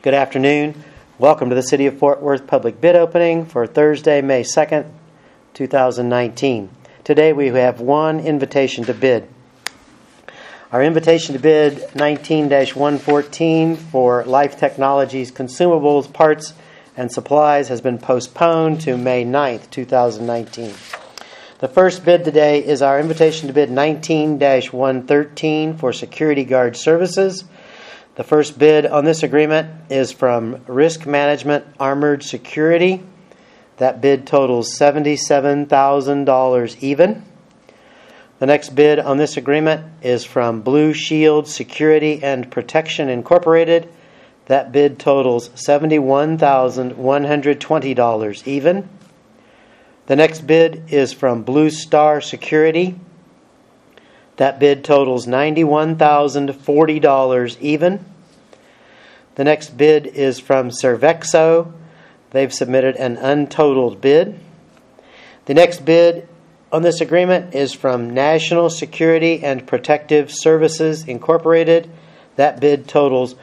Good afternoon. Welcome to the City of Fort Worth public bid opening for Thursday, May 2nd, 2019. Today we have one invitation to bid. Our invitation to bid 19-114 for Life Technologies consumables, parts, and supplies has been postponed to May 9th, 2019. The first bid today is our invitation to bid 19-113 for security guard services. The first bid on this agreement is from Risk Management Armored Security. That bid totals $77,000 even. The next bid on this agreement is from Blue Shield Security and Protection Incorporated. That bid totals $71,120 even. The next bid is from Blue Star Security. That bid totals $91,040 even. The next bid is from Servexo. They've submitted an untotaled bid. The next bid on this agreement is from National Security and Protective Services Incorporated. That bid totals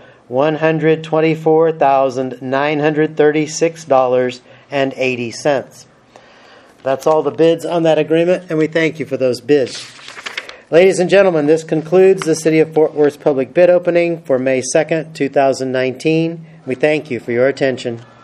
$124,936.80. That's all the bids on that agreement, and we thank you for those bids. Ladies and gentlemen, this concludes the City of Fort Worth's public bid opening for May 2nd, 2019. We thank you for your attention.